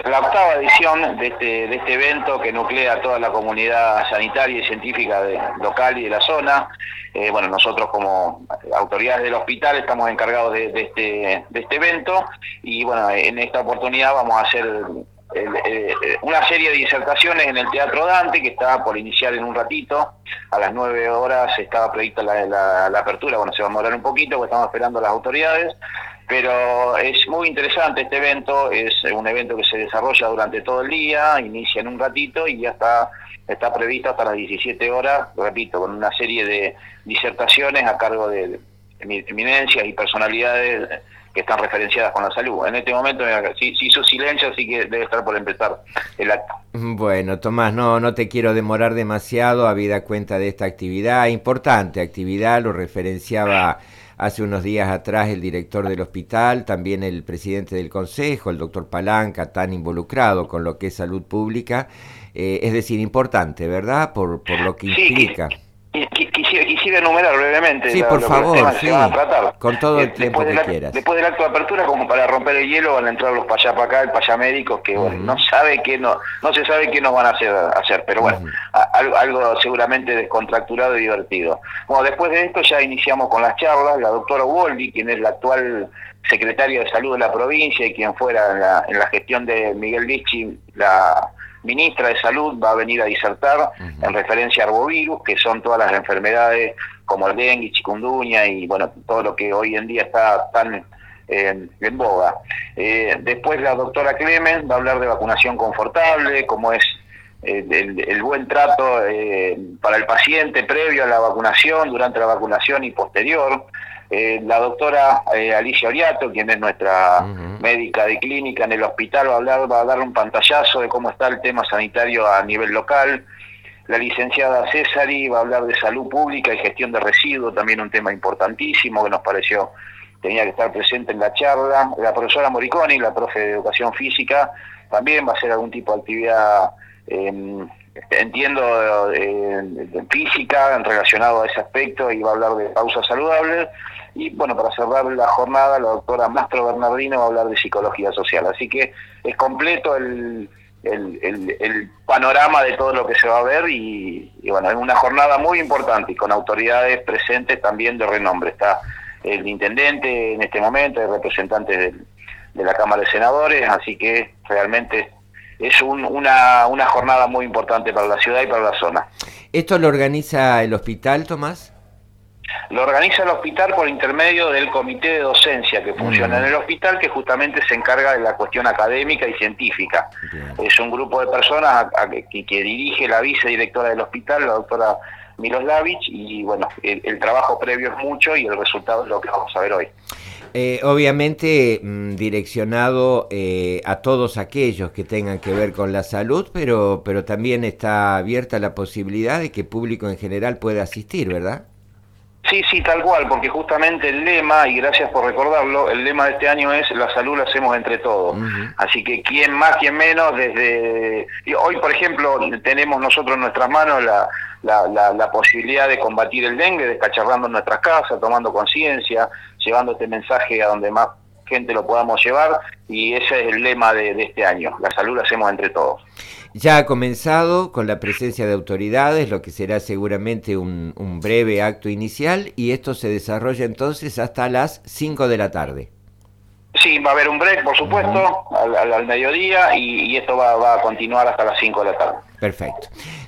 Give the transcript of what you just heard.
la octava edición de este evento que nuclea a toda la comunidad sanitaria y científica local y de la zona. Bueno, nosotros como autoridades del hospital estamos encargados de este evento y bueno, en esta oportunidad vamos a hacer una serie de disertaciones en el Teatro Dante, que está por iniciar en un ratito. A las 9 horas estaba prevista la apertura. Bueno, se va a demorar un poquito porque estamos esperando a las autoridades, pero es muy interesante este evento. Es un evento que se desarrolla durante todo el día, inicia en un ratito y ya está previsto hasta las 17 horas, repito, con una serie de disertaciones a cargo de eminencias y personalidades que están referenciadas con la salud. En este momento sí hizo silencio, así que debe estar por empezar el acto. Bueno, Tomás, no te quiero demorar demasiado, habida cuenta de esta actividad, importante actividad, lo referenciaba hace unos días atrás el director del hospital, también el presidente del consejo, el doctor Palanca, tan involucrado con lo que es salud pública, es decir, importante, ¿verdad? Por lo que implica. Quisiera enumerar brevemente sí, por favor, sí, que van a tratar. Con todo el tiempo que quieras. Después del acto de apertura, como para romper el hielo, van a entrar los payapacá, el payamédicos, que bueno, no se sabe qué nos van a hacer, pero bueno, algo seguramente descontracturado y divertido. Bueno, después de esto ya iniciamos con las charlas. La doctora Uboldi, quien es la actual secretaria de Salud de la provincia y quien fuera en la gestión de Miguel Vicchi, la ministra de Salud, va a venir a disertar en referencia a arbovirus, que son todas las enfermedades como el dengue, chikungunya y bueno, todo lo que hoy en día está tan en boga. Después la doctora Clemens va a hablar de vacunación confortable, cómo es el buen trato para el paciente previo a la vacunación, durante la vacunación y posterior. La doctora Alicia Oriato, quien es nuestra médica de clínica en el hospital, va a dar un pantallazo de cómo está el tema sanitario a nivel local. La licenciada Césari va a hablar de salud pública y gestión de residuos, también un tema importantísimo que nos pareció tenía que estar presente en la charla. La profesora Moriconi, la profe de educación física, también va a hacer algún tipo de actividad física relacionado a ese aspecto y va a hablar de pausas saludables. Y bueno, para cerrar la jornada, la doctora Mastro Bernardino va a hablar de psicología social. Así que es completo el panorama de todo lo que se va a ver y bueno, es una jornada muy importante y con autoridades presentes también de renombre. Está el intendente en este momento, el representante de la Cámara de Senadores, así que realmente es una jornada muy importante para la ciudad y para la zona. ¿Esto lo organiza el hospital, Tomás? Lo organiza el hospital por intermedio del comité de docencia que funciona en el hospital, que justamente se encarga de la cuestión académica y científica. Bien. Es un grupo de personas que dirige la vicedirectora del hospital, la doctora Miloslavich, y bueno, el trabajo previo es mucho y el resultado es lo que vamos a ver hoy. Obviamente direccionado a todos aquellos que tengan que ver con la salud, pero también está abierta la posibilidad de que el público en general pueda asistir, ¿verdad? Sí, tal cual, porque justamente el lema, y gracias por recordarlo, el lema de este año es la salud la hacemos entre todos. Así que quién más, quién menos, hoy por ejemplo tenemos nosotros en nuestras manos la posibilidad de combatir el dengue, descacharrando en nuestras casas, tomando conciencia, llevando este mensaje a donde más gente lo podamos llevar, y ese es el lema de este año, la salud la hacemos entre todos. Ya ha comenzado con la presencia de autoridades, lo que será seguramente un breve acto inicial, y esto se desarrolla entonces hasta las 5 de la tarde. Sí, va a haber un break, por supuesto, al mediodía, y esto va a continuar hasta las 5 de la tarde. Perfecto.